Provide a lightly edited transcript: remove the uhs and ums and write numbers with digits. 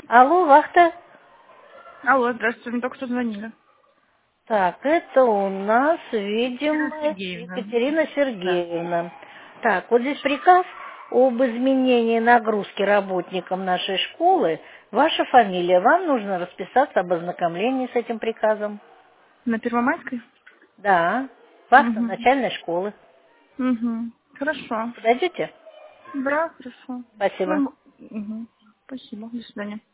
Алло, вахта. Алло, здравствуйте, мне только что звонили. Так, это у нас, Ирина видимо, Сергеевна. Екатерина Да. Сергеевна. Так, вот здесь приказ об изменении нагрузки работникам нашей школы. Ваша фамилия. Вам нужно расписаться об ознакомлении с этим приказом. На Первомайской? Да. Вахта Угу. начальной школы. Угу. Хорошо. Подойдете? Да, хорошо. Спасибо. Ну, угу. Спасибо. До свидания.